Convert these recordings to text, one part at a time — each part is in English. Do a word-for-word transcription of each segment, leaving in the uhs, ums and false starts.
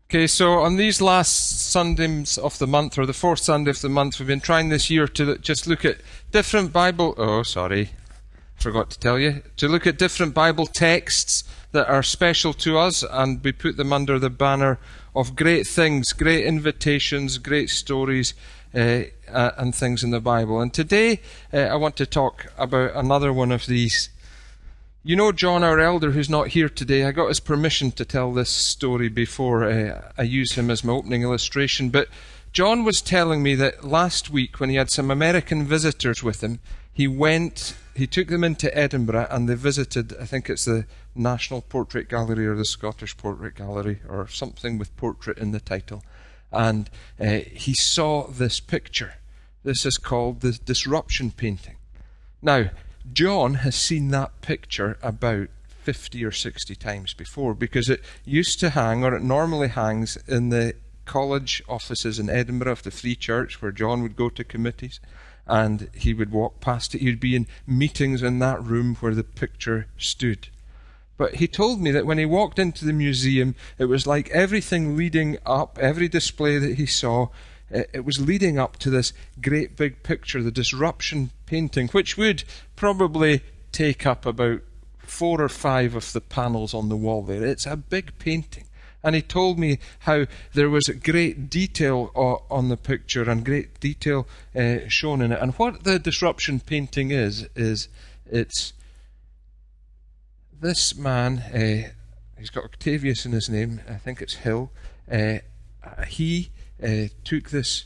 Okay, so on these last Sundays of the month, or the fourth Sunday of the month, we've been trying this year to just look at different Bible... Oh, sorry, forgot to tell you. To look at different Bible texts that are special to us, and we put them under the banner of great things, great invitations, great stories, uh, uh, and things in the Bible. And today, uh, I want to talk about another one of these. You know John, our elder, who's not here today. I got his permission to tell this story before uh, I use him as my opening illustration. But John was telling me that last week, when he had some American visitors with him, he went, he took them into Edinburgh and they visited, I think it's the National Portrait Gallery or the Scottish Portrait Gallery or something with portrait in the title. And uh, he saw this picture. This is called the Disruption Painting. Now, John has seen that picture about fifty or sixty times before, because it used to hang, or it normally hangs, in the college offices in Edinburgh of the Free Church, where John would go to committees, and he would walk past it. He'd be in meetings in that room where the picture stood. But he told me that when he walked into the museum, it was like everything leading up, every display that he saw, it was leading up to this great big picture, the Disruption Painting, which would probably take up about four or five of the panels on the wall there. It's a big painting. And he told me how there was great detail on the picture and great detail uh, shown in it. And what the Disruption Painting is, is it's this man, uh, he's got Octavius in his name, I think it's Hill, uh, he Uh, took this,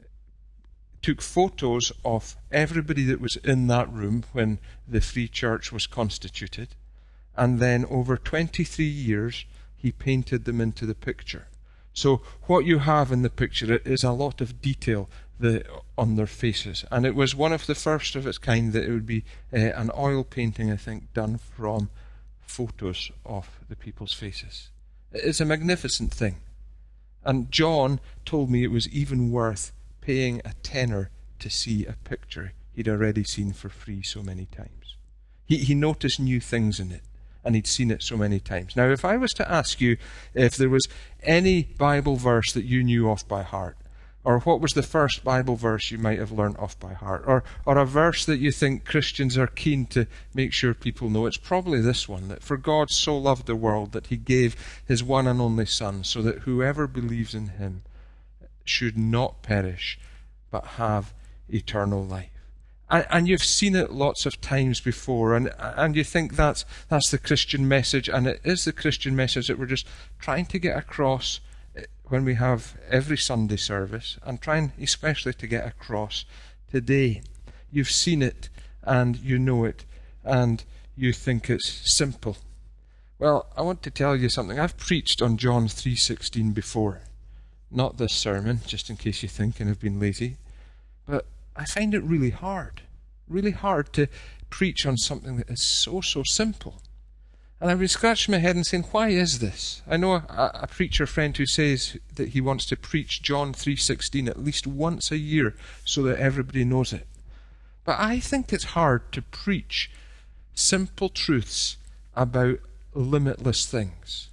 took photos of everybody that was in that room when the Free Church was constituted, and then over twenty-three years he painted them into the picture. So what you have in the picture is a lot of detail the, on their faces, and it was one of the first of its kind that it would be uh, an oil painting, I think, done from photos of the people's faces. It's a magnificent thing. And John told me it was even worth paying a tenner to see a picture he'd already seen for free so many times. He, he noticed new things in it, and he'd seen it so many times. Now, if I was to ask you if there was any Bible verse that you knew off by heart, or what was the first Bible verse you might have learnt off by heart, or, or a verse that you think Christians are keen to make sure people know, it's probably this one, that for God so loved the world that he gave his one and only Son, so that whoever believes in him should not perish, but have eternal life. And, and you've seen it lots of times before, and, and you think that's, that's the Christian message, and it is the Christian message that we're just trying to get across when we have every Sunday service, and trying especially to get across today. You've seen it, and you know it, and you think it's simple. Well, I want to tell you something. I've preached on John three sixteen before. Not this sermon, just in case you're thinking I've been lazy. But I find it really hard. Really hard to preach on something that is so, so simple. And I've been scratching my head and saying, why is this? I know a, a preacher friend who says that he wants to preach John three sixteen at least once a year so that everybody knows it. But I think it's hard to preach simple truths about limitless things.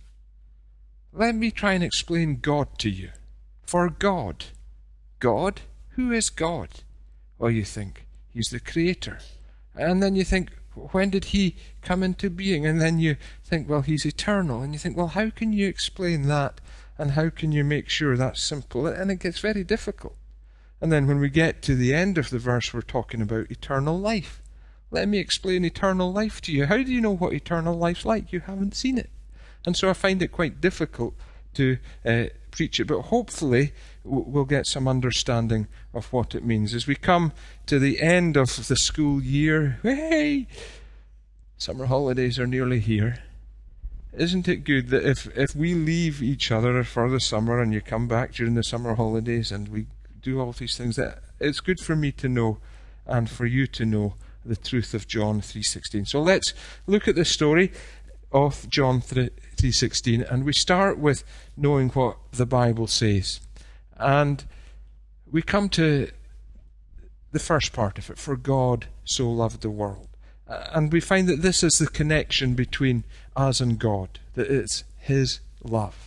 Let me try and explain God to you. For God, God, who is God? Well, you think, he's the creator. And then you think, when did he come into being? And then you think, well, he's eternal. And you think, well, how can you explain that? And how can you make sure that's simple? And it gets very difficult. And then when we get to the end of the verse, we're talking about eternal life. Let me explain eternal life to you. How do you know what eternal life's like? You haven't seen it. And so I find it quite difficult to uh, preach it. But hopefully we'll get some understanding of what it means. As we come to the end of the school year, hey, summer holidays are nearly here. Isn't it good that if, if we leave each other for the summer and you come back during the summer holidays and we do all these things, that it's good for me to know and for you to know the truth of John three sixteen. So let's look at the story of John three sixteen, and we start with knowing what the Bible says. And we come to the first part of it, for God so loved the world. And we find that this is the connection between us and God, that it's his love.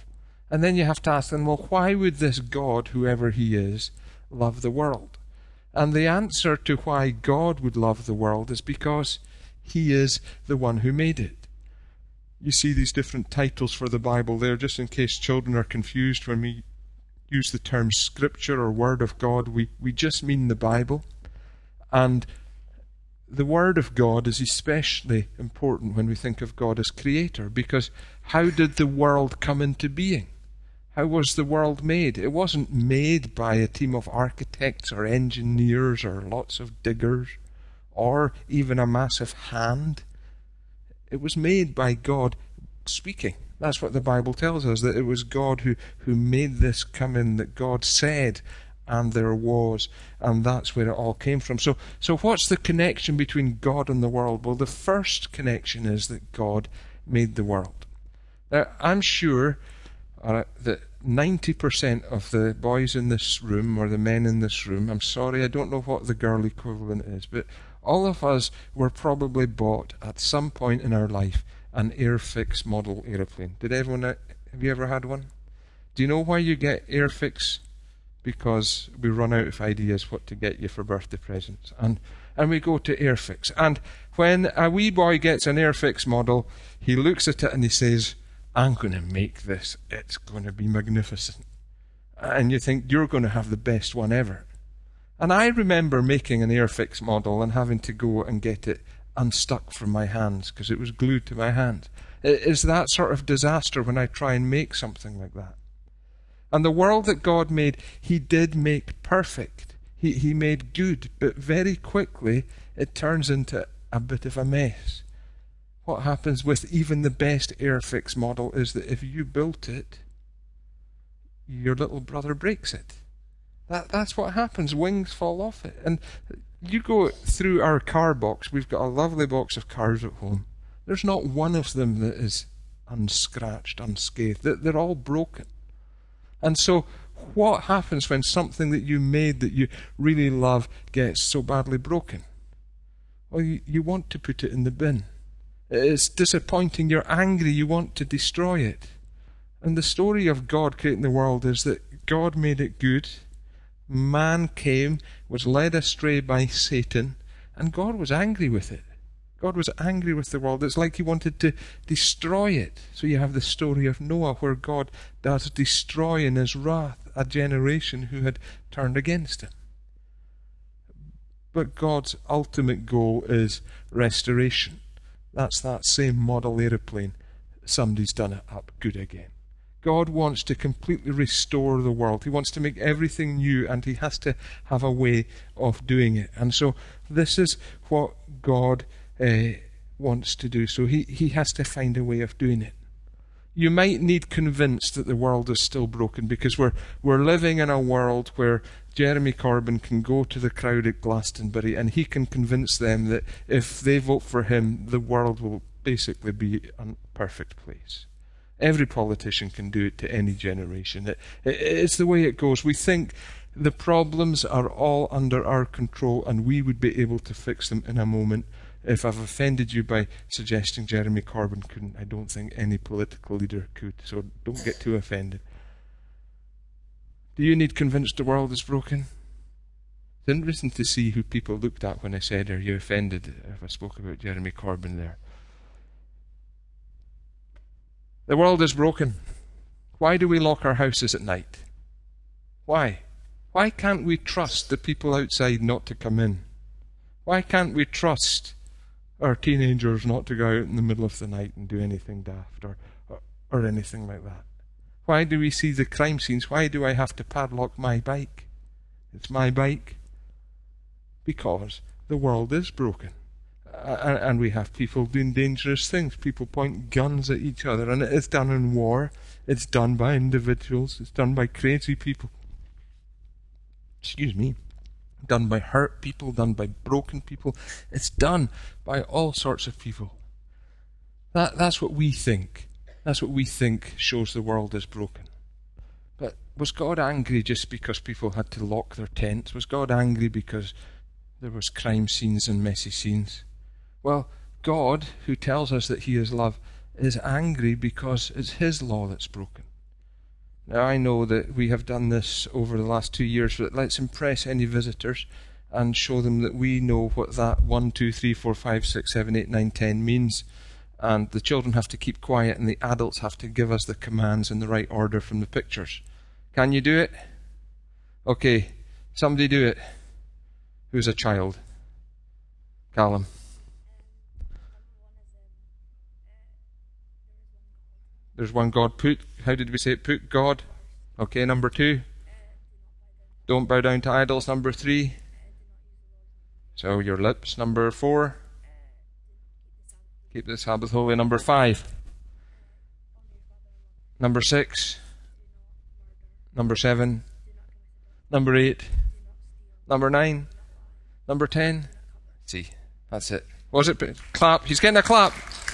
And then you have to ask them, well, why would this God, whoever he is, love the world? And the answer to why God would love the world is because he is the one who made it. You see these different titles for the Bible there, just in case children are confused when we use the term Scripture or Word of God. We, we just mean the Bible. And the Word of God is especially important when we think of God as Creator, because how did the world come into being? How was the world made? It wasn't made by a team of architects or engineers or lots of diggers or even a massive hand. It was made by God speaking. That's what the Bible tells us, that it was God who, who made this come in, that God said, and there was, and that's where it all came from. So, so what's the connection between God and the world? Well, the first connection is that God made the world. Now, I'm sure uh, that ninety percent of the boys in this room, or the men in this room, I'm sorry, I don't know what the girl equivalent is, but all of us were probably bought at some point in our life an Airfix model aeroplane. Did everyone, have you ever had one? Do you know why you get Airfix? Because we run out of ideas what to get you for birthday presents. And and we go to Airfix. And when a wee boy gets an Airfix model, he looks at it and he says, I'm going to make this. It's going to be magnificent. And you think, you're going to have the best one ever. And I remember making an Airfix model and having to go and get it unstuck from my hands because it was glued to my hands. It is that sort of disaster when I try and make something like that. And the world that God made, he did make perfect. He, he made good, but very quickly it turns into a bit of a mess. What happens with even the best Airfix model is that if you built it, your little brother breaks it. That, that's what happens. Wings fall off it. And you go through our car box. We've got a lovely box of cars at home. There's not one of them that is unscratched, unscathed. They're, they're all broken. And so what happens when something that you made that you really love gets so badly broken? Well, you, you want to put it in the bin. It's disappointing. You're angry. You want to destroy it. And the story of God creating the world is that God made it good. Man came, was led astray by Satan, and God was angry with it. God was angry with the world. It's like he wanted to destroy it. So you have the story of Noah, where God does destroy in his wrath a generation who had turned against him. But God's ultimate goal is restoration. That's that same model aeroplane. Somebody's done it up good again. God wants to completely restore the world. He wants to make everything new, and he has to have a way of doing it. And so this is what God uh, wants to do. So he, he has to find a way of doing it. You might need convinced that the world is still broken, because we're we're living in a world where Jeremy Corbyn can go to the crowd at Glastonbury and he can convince them that if they vote for him, the world will basically be a perfect place. Every politician can do it to any generation. It, it, it's the way it goes. We think the problems are all under our control and we would be able to fix them in a moment. If I've offended you by suggesting Jeremy Corbyn couldn't, I don't think any political leader could, so don't get too offended. Do you need convinced the world is broken? It's interesting to see who people looked at when I said, are you offended if I spoke about Jeremy Corbyn there? The world is broken. Why do we lock our houses at night? Why? Why can't we trust the people outside not to come in? Why can't we trust our teenagers not to go out in the middle of the night and do anything daft or, or, or anything like that? Why do we see the crime scenes? Why do I have to padlock my bike? It's my bike. Because the world is broken. Uh, and we have people doing dangerous things. People point guns at each other, and it's done in war. It's done by individuals. It's done by crazy people. Excuse me. Done by hurt people, done by broken people. It's done by all sorts of people. That, that's what we think. That's what we think shows the world is broken. But was God angry just because people had to lock their tents? Was God angry because there was crime scenes and messy scenes? Well, God, who tells us that he is love, is angry because it's his law that's broken. Now, I know that we have done this over the last two years, but let's impress any visitors and show them that we know what that one, two, three, four, five, six, seven, eight, nine, ten means. And the children have to keep quiet and the adults have to give us the commands in the right order from the pictures. Can you do it? Okay, somebody do it. Who's a child? Callum. There's one God. Put, how did we say it? Put God. Okay, number two. Don't bow down to idols. Number three. So your lips. Number four. Keep the Sabbath holy. Number five. Number six. Number seven. Number eight. Number nine. Number ten. See, that's it. Was it? Clap. He's getting a clap.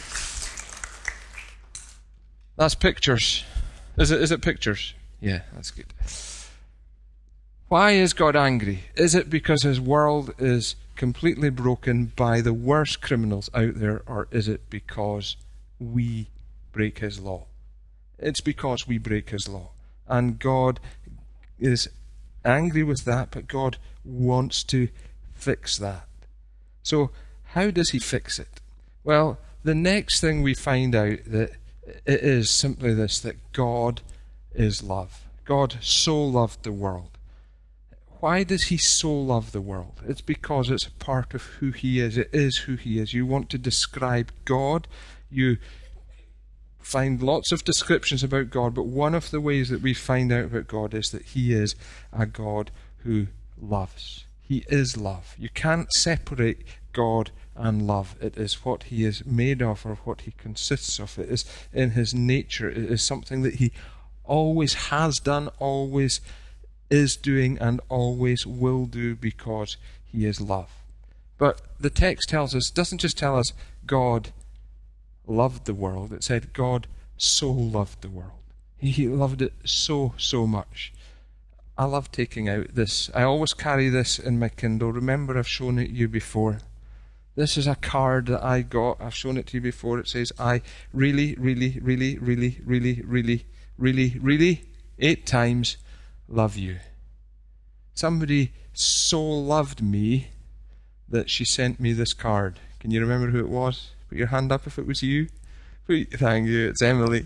That's pictures. Is it? Is it pictures? Yeah, that's good. Why is God angry? Is it because his world is completely broken by the worst criminals out there, or is it because we break his law? It's because we break his law. And God is angry with that, but God wants to fix that. So how does he fix it? Well, the next thing we find out that it is simply this, that God is love. God so loved the world. Why does he so love the world? It's because it's a part of who he is. It is who he is. You want to describe God, you find lots of descriptions about God, but one of the ways that we find out about God is that he is a God who loves. He is love. You can't separate God and love. It is what he is made of, or what he consists of. It is in his nature. It is something that he always has done, always is doing, and always will do, because he is love. But the text tells us, doesn't just tell us God loved the world. It said God so loved the world. He, he loved it so, so much. I love taking out this. I always carry this in my Kindle. Remember, I've shown it to you before. This is a card that I got. I've shown it to you before. It says, I really, really, really, really, really, really, really, really, eight times love you. Somebody so loved me that she sent me this card. Can you remember who it was? Put your hand up if it was you. Thank you, it's Emily.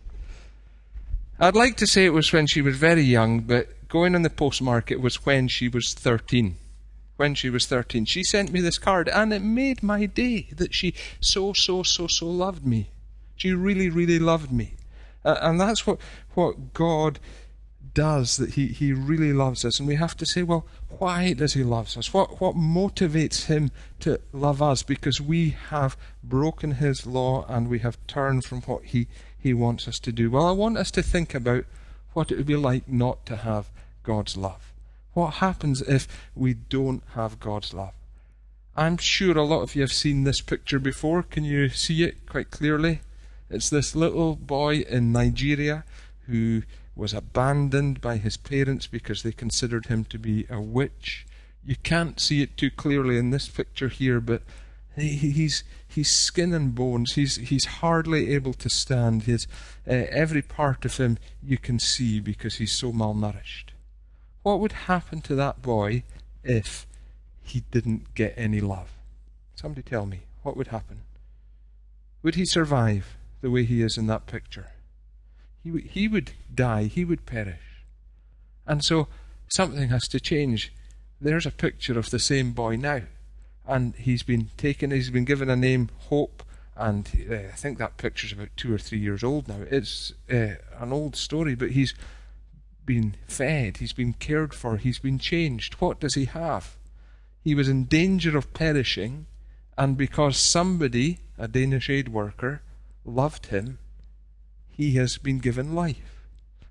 I'd like to say it was when she was very young, but going on the postmark, it was when she was thirteen. When she was thirteen. She sent me this card, and it made my day that she so, so, so, so loved me. She really, really loved me. Uh, and that's what, what God does, that he, he really loves us. And we have to say, well, why does he love us? What, what motivates him to love us? Because we have broken his law and we have turned from what he, he wants us to do. Well, I want us to think about what it would be like not to have God's love. What happens if we don't have God's love? I'm sure a lot of you have seen this picture before. Can you see it quite clearly? It's this little boy in Nigeria who was abandoned by his parents because they considered him to be a witch. You can't see it too clearly in this picture here, but he, he's he's skin and bones. He's he's hardly able to stand. His uh, every part of him you can see because he's so malnourished. What would happen to that boy if he didn't get any love? Somebody tell me, what would happen? Would he survive the way he is in that picture? He would, he would die, he would perish. And so something has to change. There's a picture of the same boy now, and he's been taken, he's been given a name, Hope, and uh, I think that picture's about two or three years old now. It's uh, an old story, but he's been fed, he's been cared for, he's been changed. What does he have? He was in danger of perishing, and because somebody, a Danish aid worker, loved him, he has been given life.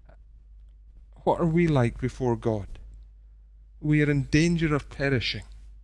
What are we like before God? We are in danger of perishing.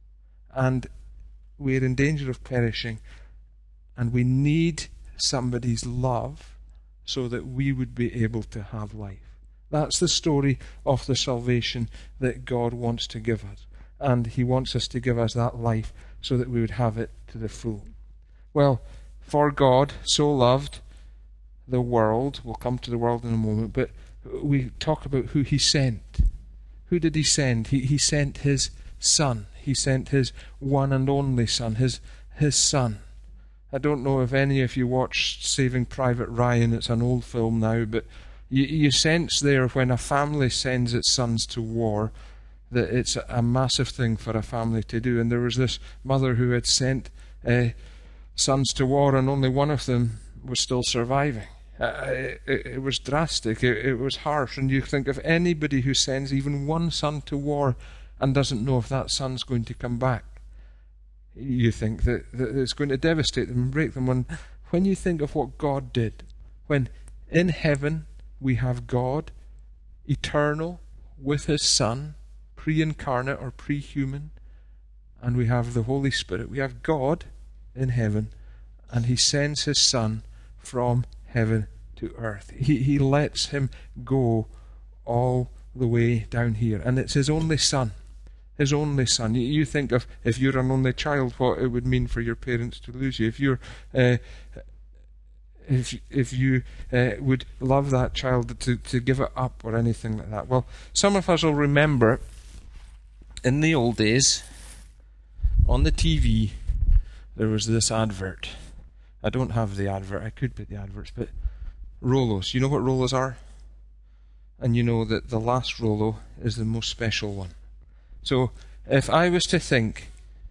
And we are in danger of perishing. And we need somebody's love so that we would be able to have life. That's the story of the salvation that God wants to give us. And he wants us to give us that life so that we would have it to the full. Well, for God so loved the world, we'll come to the world in a moment, but we talk about who he sent. Who did he send? He, he sent his son. He sent his one and only son, his, his son. I don't know if any of you watched Saving Private Ryan. It's an old film now, but you, you sense there when a family sends its sons to war that it's a, a massive thing for a family to do. And there was this mother who had sent uh, sons to war, and only one of them was still surviving. Uh, it, it was drastic. It, it was harsh. And you think of anybody who sends even one son to war and doesn't know if that son's going to come back, you think that, that it's going to devastate them and break them. When, when you think of what God did, when in heaven we have God, eternal, with his Son, pre-incarnate or pre-human, and we have the Holy Spirit. We have God in heaven, and he sends his Son from heaven to earth. He, he lets him go all the way down here, and it's his only Son. His only son. You think of, if you're an only child, what it would mean for your parents to lose you. If you're, uh, if if you uh, would love that child to to give it up or anything like that. Well, some of us will remember in the old days on the T V there was this advert. I don't have the advert. I could put the adverts, but Rolos. You know what Rolos are, and you know that the last Rolo is the most special one. So, if I was to think,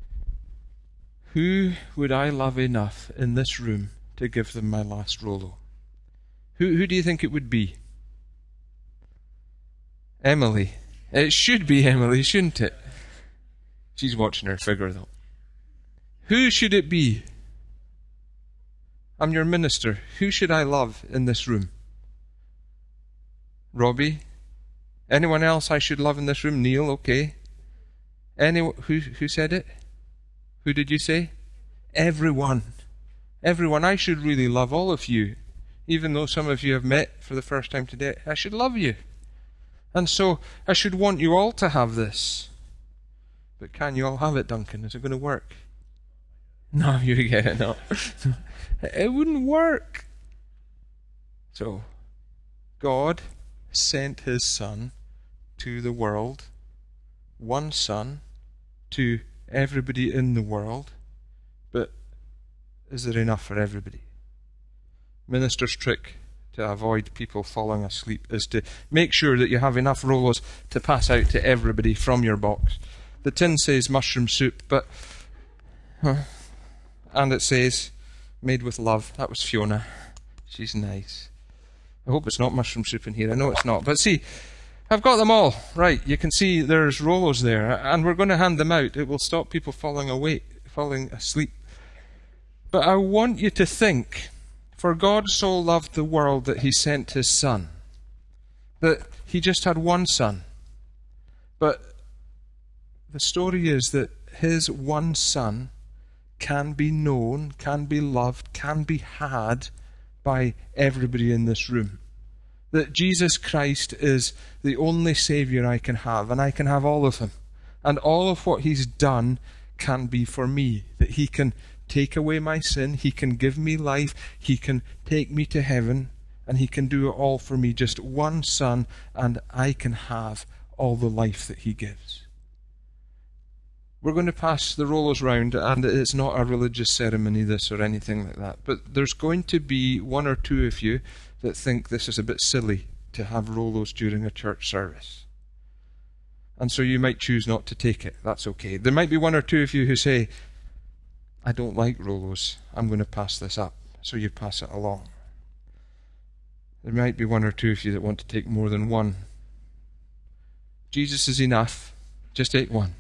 who would I love enough in this room to give them my last Rolo? Who, who do you think it would be? Emily. It should be Emily, shouldn't it? She's watching her figure, though. Who should it be? I'm your minister. Who should I love in this room? Robbie? Anyone else I should love in this room? Neil, okay. Anyone who who said it? Who did you say? Everyone. Everyone. I should really love all of you. Even though some of you have met for the first time today, I should love you. And so I should want you all to have this. But can you all have it, Duncan? Is it going to work? No, you get it, no. It wouldn't work. So, God sent his Son to the world, one Son to everybody in the world, but is there enough for everybody? Minister's trick to avoid people falling asleep is to make sure that you have enough Rolos to pass out to everybody from your box. The tin says mushroom soup, but huh, and it says made with love. That was Fiona. She's nice. I hope it's not mushroom soup in here. I know it's not, but see, I've got them all. Right, you can see there's Rolos there, and we're going to hand them out. It will stop people falling awake, falling asleep. But I want you to think, for God so loved the world that he sent his Son, that he just had one Son. But the story is that his one Son can be known, can be loved, can be had by everybody in this room. That Jesus Christ is the only Saviour I can have, and I can have all of him. And all of what he's done can be for me. That he can take away my sin, he can give me life, he can take me to heaven, and he can do it all for me. Just one Son, and I can have all the life that he gives. We're going to pass the Rolos round, and it's not a religious ceremony, this, or anything like that. But there's going to be one or two of you that think this is a bit silly to have Rolos during a church service. And so you might choose not to take it. That's okay. There might be one or two of you who say, I don't like Rolos. I'm going to pass this up. So you pass it along. There might be one or two of you that want to take more than one. Jesus is enough. Just take one.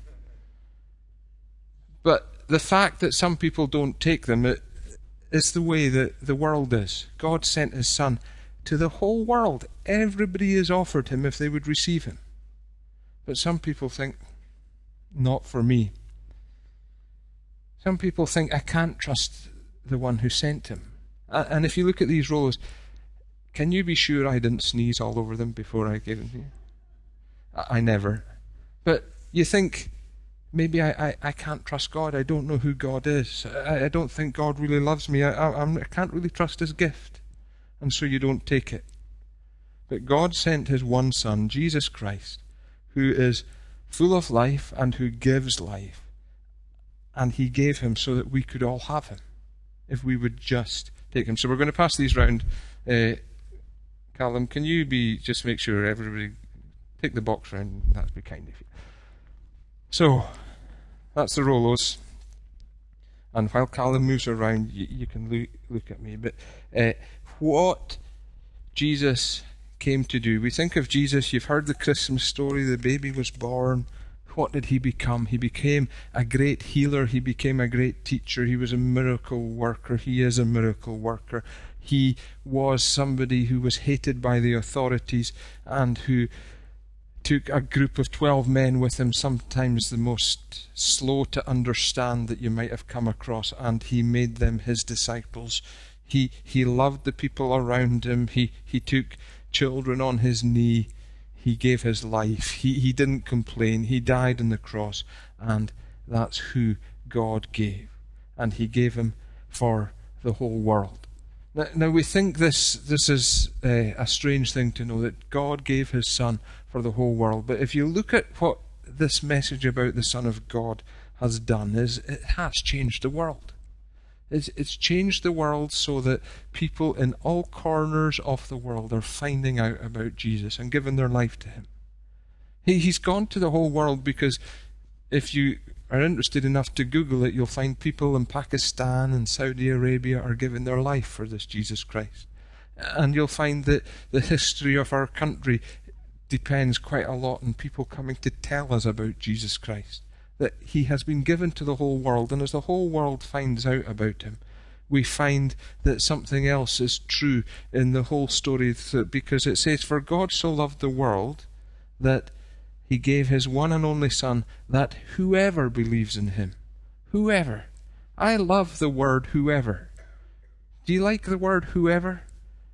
But the fact that some people don't take them, it, it's the way that the world is. God sent his Son to the whole world. Everybody is offered him if they would receive him. But some people think, not for me. Some people think, I can't trust the one who sent him. And if you look at these Rolos, can you be sure I didn't sneeze all over them before I gave them to you? I, I never. But you think, maybe I, I, I can't trust God. I don't know who God is. I, I don't think God really loves me. I, I, I'm, I can't really trust his gift. And so you don't take it. But God sent his one Son, Jesus Christ, who is full of life and who gives life. And he gave him so that we could all have him, if we would just take him. So we're going to pass these round. Uh, Callum, can you be just make sure everybody take the box round? That'd be kind of you. So that's the Rolos. And while Callum moves around, you, you can look, look at me. But uh, what Jesus came to do. We think of Jesus, you've heard the Christmas story, the baby was born. What did he become? He became a great healer. He became a great teacher. He was a miracle worker. He is a miracle worker. He was somebody who was hated by the authorities and who took a group of twelve men with him, sometimes the most slow to understand that you might have come across, and he made them his disciples. He he loved the people around him. He he took children on his knee. He gave his life. He he didn't complain. He died on the cross, and that's who God gave. And he gave him for the whole world. Now, now we think this this is uh, a strange thing to know, that God gave his Son for the whole world. But if you look at what this message about the Son of God has done, is it has changed the world. It's, it's changed the world so that people in all corners of the world are finding out about Jesus and giving their life to him. He, he's gone to the whole world because if you are interested enough to Google it, you'll find people in Pakistan and Saudi Arabia are giving their life for this Jesus Christ. And you'll find that the history of our country depends quite a lot on people coming to tell us about Jesus Christ. That he has been given to the whole world, and as the whole world finds out about him, we find that something else is true in the whole story, because it says, "For God so loved the world that he gave his one and only Son, that whoever believes in him," whoever. I love the word whoever. Do you like the word whoever?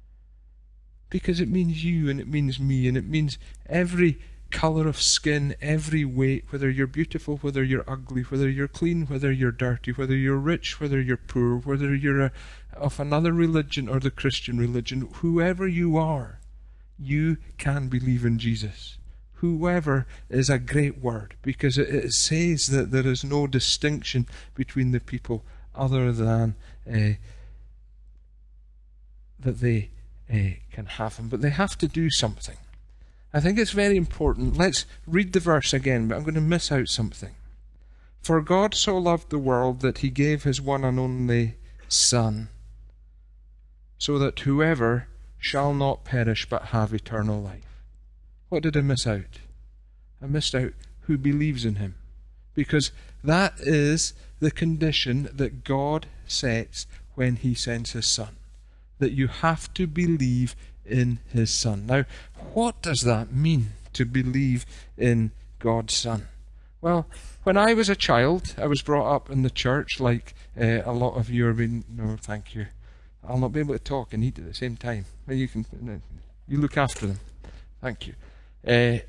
Because it means you, and it means me, and it means every colour of skin, every weight, whether you're beautiful, whether you're ugly, whether you're clean, whether you're dirty, whether you're rich, whether you're poor, whether you're a, of another religion or the Christian religion, whoever you are, you can believe in Jesus. Whoever is a great word, because it, it says that there is no distinction between the people other than uh, that they uh, can have him. But they have to do something. I think it's very important. Let's read the verse again, but I'm going to miss out something. "For God so loved the world that he gave his one and only Son, so that whoever shall not perish but have eternal life." What did I miss out? I missed out who believes in him. Because that is the condition that God sets when he sends his Son. That you have to believe in his Son. Now, what does that mean, to believe in God's Son? Well, when I was a child, I was brought up in the church, like uh, a lot of you are being. No, thank you. I'll not be able to talk and eat at the same time. Well, you can. You look after them. Thank you. Uh,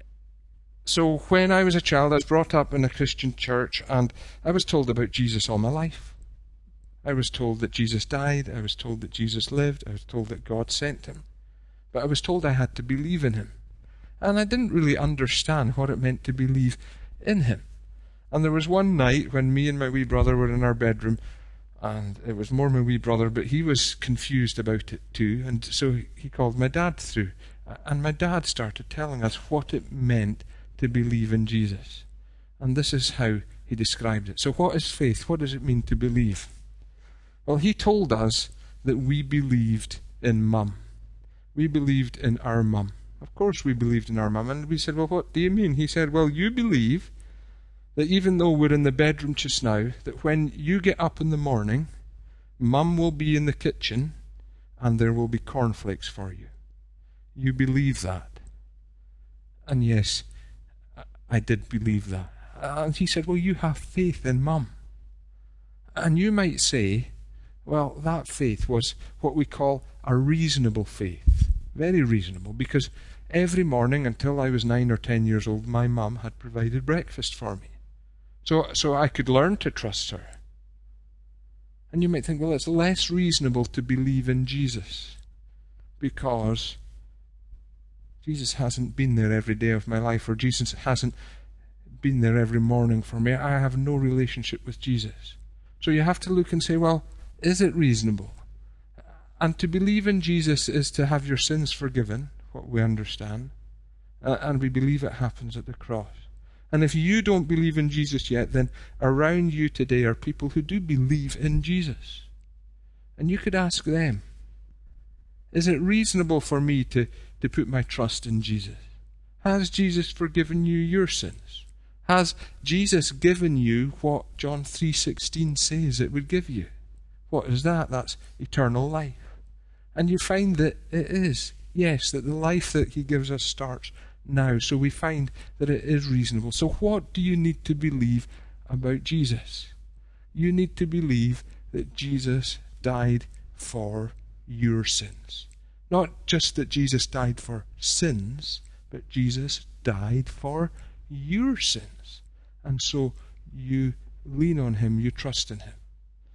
so when I was a child, I was brought up in a Christian church, and I was told about Jesus all my life. I was told that Jesus died. I was told that Jesus lived. I was told that God sent him. But I was told I had to believe in him. And I didn't really understand what it meant to believe in him. And there was one night when me and my wee brother were in our bedroom, and it was more my wee brother, but he was confused about it too, and so he called my dad through. And my dad started telling us what it meant to believe in Jesus. And this is how he described it. So what is faith? What does it mean to believe? Well, he told us that we believed in Mum. We believed in our mum. Of course we believed in our mum. And we said, well, what do you mean? He said, well, you believe that even though we're in the bedroom just now, that when you get up in the morning, Mum will be in the kitchen and there will be cornflakes for you. You believe that. And yes, I did believe that. And he said, well, you have faith in Mum. And you might say, well, that faith was what we call a reasonable faith. Very reasonable, because every morning until I was nine or ten years old, my mum had provided breakfast for me. So, so I could learn to trust her. And you might think, well, it's less reasonable to believe in Jesus, because Jesus hasn't been there every day of my life, or Jesus hasn't been there every morning for me. I have no relationship with Jesus. So you have to look and say, well, is it reasonable? And to believe in Jesus is to have your sins forgiven, what we understand, uh, and we believe it happens at the cross. And if you don't believe in Jesus yet, then around you today are people who do believe in Jesus. And you could ask them, is it reasonable for me to, to put my trust in Jesus? Has Jesus forgiven you your sins? Has Jesus given you what John three sixteen says it would give you? What is that? That's eternal life. And you find that it is, yes, that the life that he gives us starts now. So we find that it is reasonable. So what do you need to believe about Jesus? You need to believe that Jesus died for your sins. Not just that Jesus died for sins, but Jesus died for your sins. And so you lean on him, you trust in him.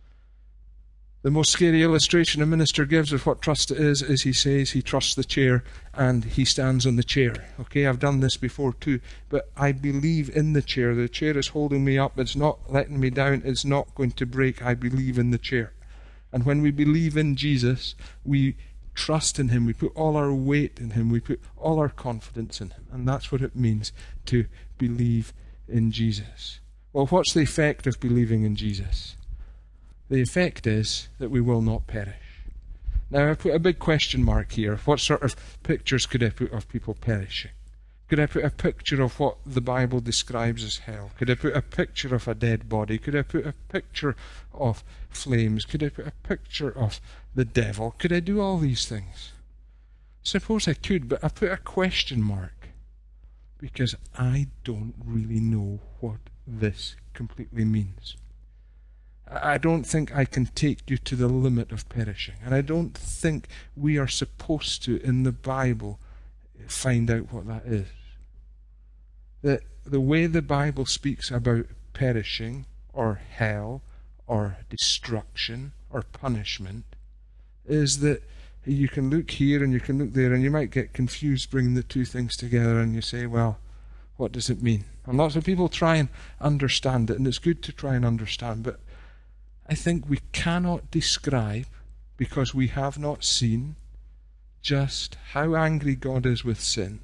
The most scary illustration a minister gives of what trust is, is he says he trusts the chair and he stands on the chair. Okay, I've done this before too, but I believe in the chair. The chair is holding me up. It's not letting me down. It's not going to break. I believe in the chair. And when we believe in Jesus, we trust in him. We put all our weight in him. We put all our confidence in him. And that's what it means to believe in Jesus. Well, what's the effect of believing in Jesus? The effect is that we will not perish. Now, I put a big question mark here. What sort of pictures could I put of people perishing? Could I put a picture of what the Bible describes as hell? Could I put a picture of a dead body? Could I put a picture of flames? Could I put a picture of the devil? Could I do all these things? Suppose I could, but I put a question mark because I don't really know what this completely means. I don't think I can take you to the limit of perishing. And I don't think we are supposed to, in the Bible, find out what that is. The, the way the Bible speaks about perishing, or hell, or destruction, or punishment, is that you can look here and you can look there, and you might get confused bringing the two things together, and you say, well, what does it mean? And lots of people try and understand it, and it's good to try and understand, but I think we cannot describe, because we have not seen, just how angry God is with sin,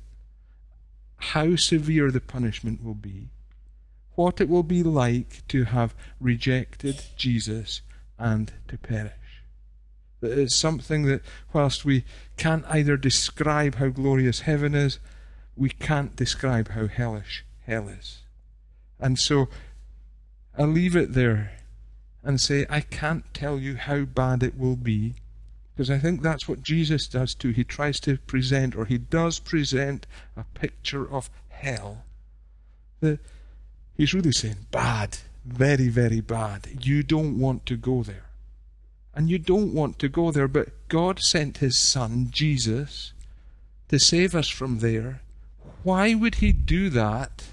how severe the punishment will be, what it will be like to have rejected Jesus and to perish. That it's something that, whilst we can't either describe how glorious heaven is, we can't describe how hellish hell is. And so I'll leave it there and say, I can't tell you how bad it will be, because I think that's what Jesus does too. He tries to present, or he does present, a picture of hell. The, he's really saying, bad, very, very bad. You don't want to go there. And you don't want to go there, but God sent his Son, Jesus, to save us from there. Why would he do that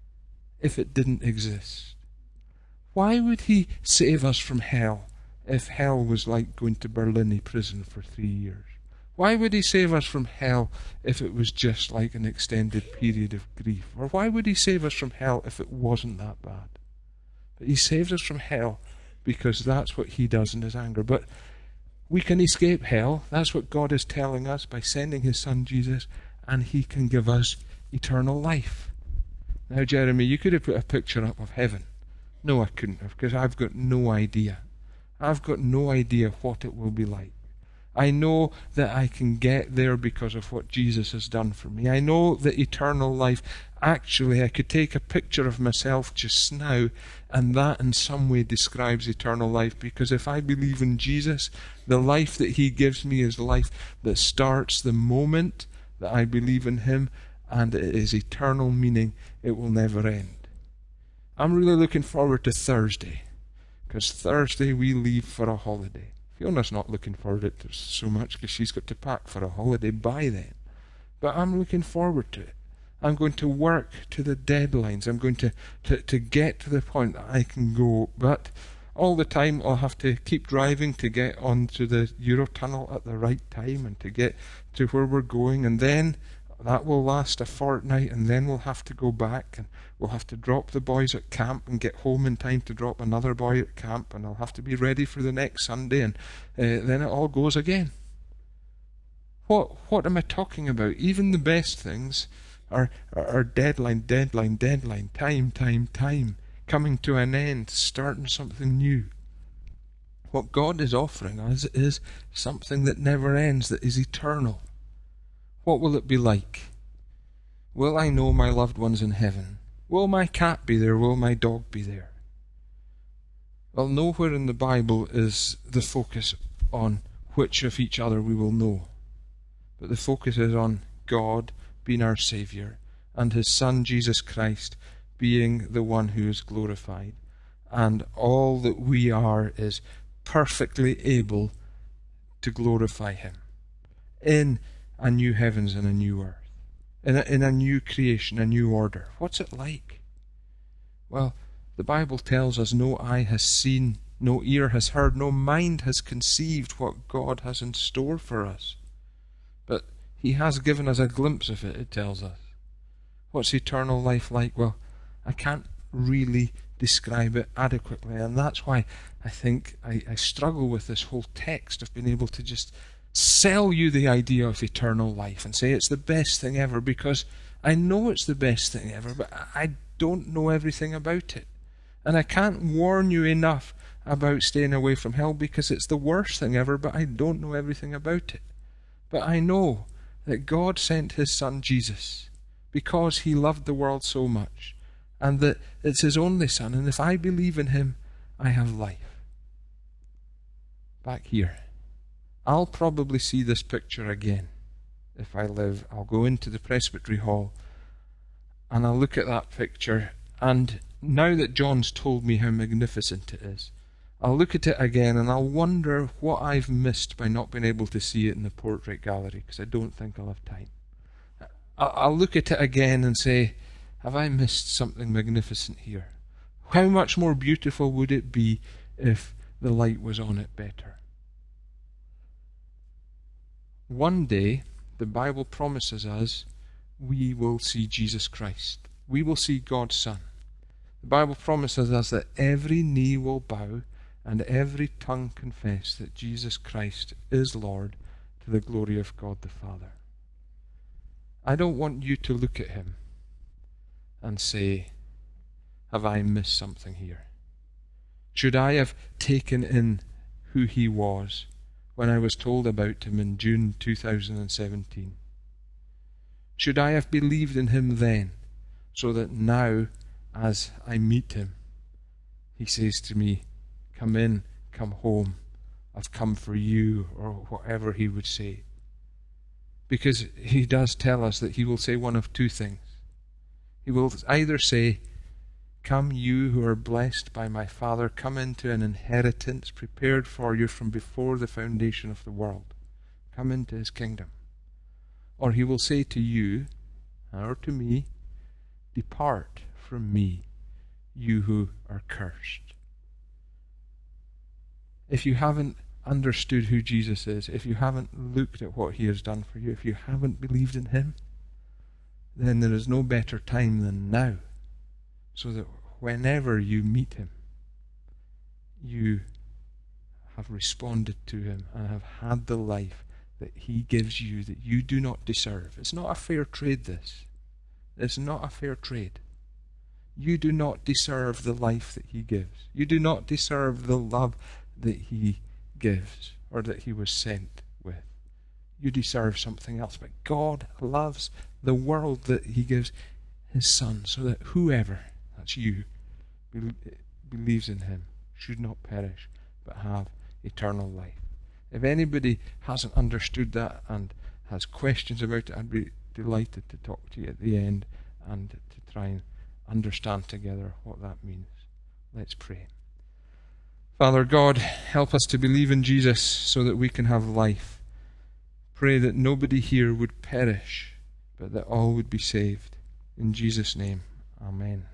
if it didn't exist? Why would he save us from hell if hell was like going to Berlin prison for three years? Why would he save us from hell if it was just like an extended period of grief? Or why would he save us from hell if it wasn't that bad? But he saves us from hell because that's what he does in his anger. But we can escape hell. That's what God is telling us by sending his Son Jesus, and he can give us eternal life. Now, Jeremy, you could have put a picture up of heaven. No, I couldn't have, because I've got no idea. I've got no idea what it will be like. I know that I can get there because of what Jesus has done for me. I know that eternal life, actually, I could take a picture of myself just now, and that in some way describes eternal life, because if I believe in Jesus, the life that he gives me is life that starts the moment that I believe in him, and it is eternal, meaning it will never end. I'm really looking forward to Thursday, because Thursday we leave for a holiday. Fiona's not looking forward to it so much because she's got to pack for a holiday by then. But I'm looking forward to it. I'm going to work to the deadlines. I'm going to, to, to get to the point that I can go. But all the time I'll have to keep driving to get onto the Eurotunnel at the right time and to get to where we're going. And then That will last a fortnight, and then we'll have to go back, and we'll have to drop the boys at camp and get home in time to drop another boy at camp, and I'll have to be ready for the next Sunday, and uh, then it all goes again. What what am I talking about? Even the best things are, are, are deadline, deadline, deadline, time, time, time, coming to an end, starting something new. What God is offering us is something that never ends, that is eternal. What will it be like? Will I know my loved ones in heaven? Will my cat be there? Will my dog be there? Well, nowhere in the Bible is the focus on which of each other we will know. But the focus is on God being our Saviour and His Son Jesus Christ being the one who is glorified. And all that we are is perfectly able to glorify Him in a new heavens and a new earth, in a, in a new creation, a new order. What's it like? Well, the Bible tells us no eye has seen, no ear has heard, no mind has conceived what God has in store for us. But He has given us a glimpse of it, it tells us. What's eternal life like? Well, I can't really describe it adequately, and that's why I think I, I struggle with this whole text of being able to just sell you the idea of eternal life and say it's the best thing ever, because I know it's the best thing ever, but I don't know everything about it. And I can't warn you enough about staying away from hell, because it's the worst thing ever, but I don't know everything about it. But I know that God sent His Son Jesus because He loved the world so much, and that it's His only Son, and if I believe in Him, I have life. Back here. I'll probably see this picture again. If I live, I'll go into the presbytery hall and I'll look at that picture, and now that John's told me how magnificent it is, I'll look at it again and I'll wonder what I've missed by not being able to see it in the portrait gallery, because I don't think I'll have time. I'll look at it again and say, have I missed something magnificent here? How much more beautiful would it be if the light was on it better? One day, the Bible promises us, we will see Jesus Christ. We will see God's Son. The Bible promises us that every knee will bow and every tongue confess that Jesus Christ is Lord, to the glory of God the Father. I don't want you to look at Him and say, have I missed something here? Should I have taken in who He was when I was told about Him in June two thousand seventeen? Should I have believed in Him then, so that now, as I meet Him, He says to me, come in, come home, I've come for you, or whatever He would say? Because He does tell us that He will say one of two things. He will either say, come you who are blessed by my Father, come into an inheritance prepared for you from before the foundation of the world. Come into His kingdom. Or He will say to you, or to me, depart from me, you who are cursed. If you haven't understood who Jesus is, if you haven't looked at what He has done for you, if you haven't believed in Him, then there is no better time than now, so that whenever you meet Him, you have responded to Him and have had the life that He gives you that you do not deserve. It's not a fair trade, this. It's not a fair trade. You do not deserve the life that He gives. You do not deserve the love that He gives, or that He was sent with. You deserve something else. But God loves the world that He gives His Son, so that whoever, that's you, believes in Him should not perish, but have eternal life. If anybody hasn't understood that and has questions about it, I'd be delighted to talk to you at the end and to try and understand together what that means. Let's pray. Father God, help us to believe in Jesus so that we can have life. Pray that nobody here would perish, but that all would be saved. In Jesus' name, amen.